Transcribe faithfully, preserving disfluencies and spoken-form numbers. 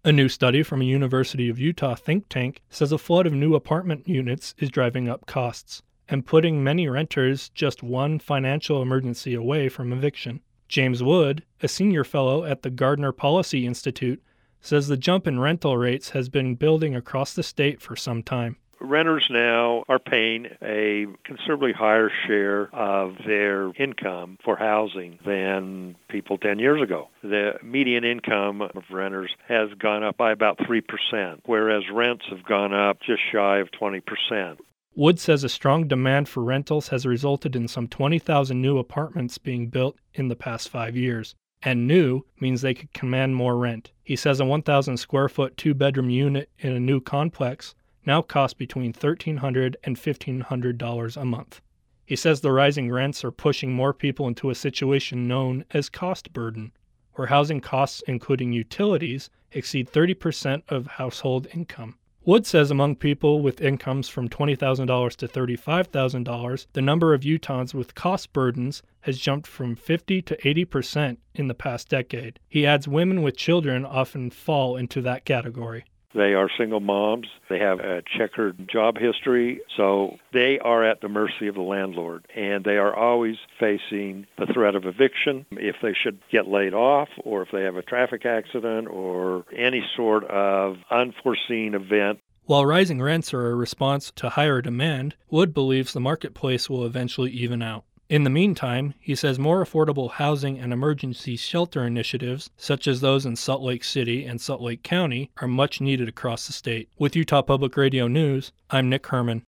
A new study from a University of Utah think tank says a flood of new apartment units is driving up costs and putting many renters just one financial emergency away from eviction. James Wood, a senior fellow at the Gardner Policy Institute, says the jump in rental rates has been building across the state for some time. Renters now are paying a considerably higher share of their income for housing than people ten years ago. The median income of renters has gone up by about three percent, whereas rents have gone up just shy of twenty percent. Wood says a strong demand for rentals has resulted in some twenty thousand new apartments being built in the past five years. And new means they could command more rent. He says a one thousand square foot two-bedroom unit in a new complex now costs between thirteen hundred dollars and fifteen hundred dollars a month. He says the rising rents are pushing more people into a situation known as cost burden, where housing costs, including utilities, exceed thirty percent of household income. Wood says among people with incomes from twenty thousand dollars to thirty-five thousand dollars, the number of Utahns with cost burdens has jumped from fifty to eighty percent in the past decade. He adds women with children often fall into that category. They are single moms. They have a checkered job history, so they are at the mercy of the landlord, and they are always facing the threat of eviction if they should get laid off or if they have a traffic accident or any sort of unforeseen event. While rising rents are a response to higher demand, Wood believes the marketplace will eventually even out. In the meantime, he says more affordable housing and emergency shelter initiatives, such as those in Salt Lake City and Salt Lake County, are much needed across the state. With Utah Public Radio News, I'm Nick Herman.